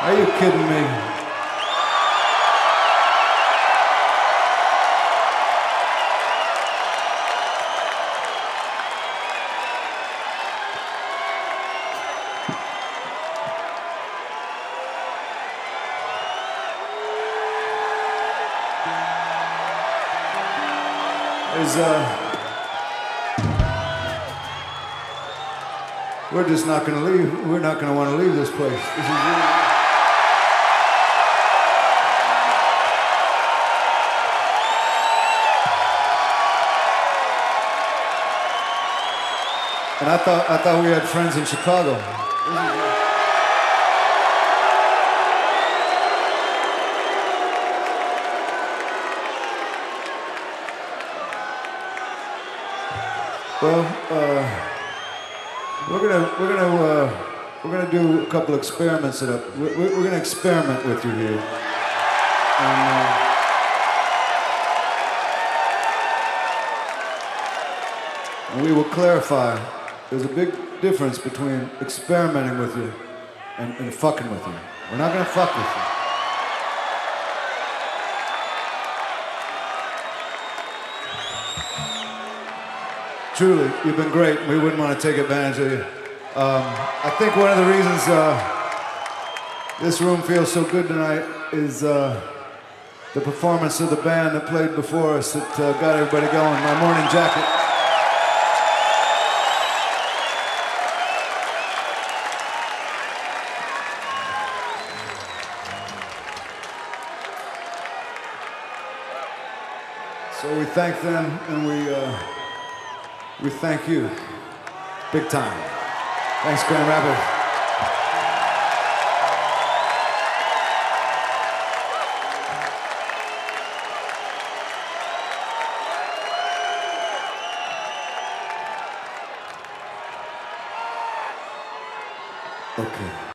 Are you kidding me? We're just not going to leave. We're not going to want to leave this place. This is really... And I thought we had friends in Chicago. Well, we're gonna do a couple experiments. We're gonna experiment with you here, and we will clarify. There's a big difference between experimenting with you and fucking with you. We're not gonna fuck with you. Truly, you've been great. We wouldn't want to take advantage of you. I think one of the reasons this room feels so good tonight is the performance of the band that played before us that got everybody going. My Morning Jacket. So we thank them and we thank you, big time. Thanks, Grand Rapids. Okay.